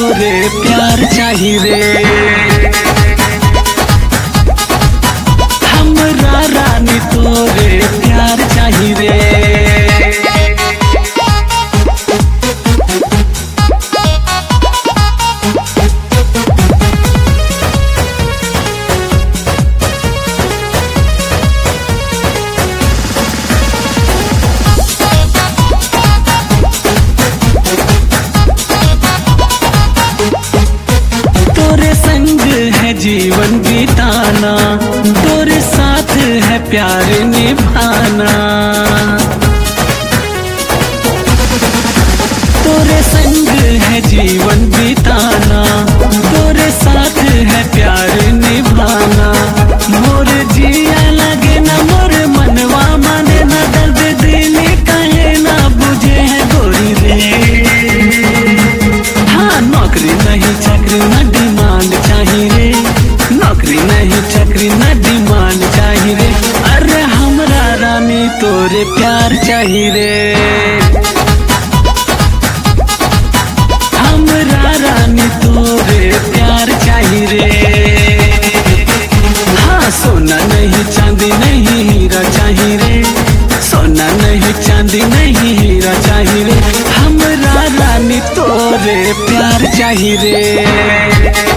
तोरे प्यार चाहिए रे। हमरा रानी तोरे प्यार चाहिए रे। तोरे संग है जीवन बिताना, तोरे साथ है प्यार निभाना। तोरे संग है जीवन बिताना, तोरे साथ है प्यार निभाना। मोर जिया लगे ना मोर मनवा माने ना, दर्द दिल कहे ना बुझे है गोरी रे। हाँ नौकरी नहीं चाकरी ना डिमांड चाहिए रे, नौकरी नहीं चाकरी ना डिमांड चाहिए रे। अरे हमरा रानी तोरे प्यार चाहिए रे। हमरा रानी तोरे प्यार चाहिए रे। हाँ सोना नहीं चांदी नहीं हीरा चाहिए रे, सोना नहीं चांदी नहीं हीरा चाहिए रे। हमरा रानी तोरे प्यार चाहिए रे।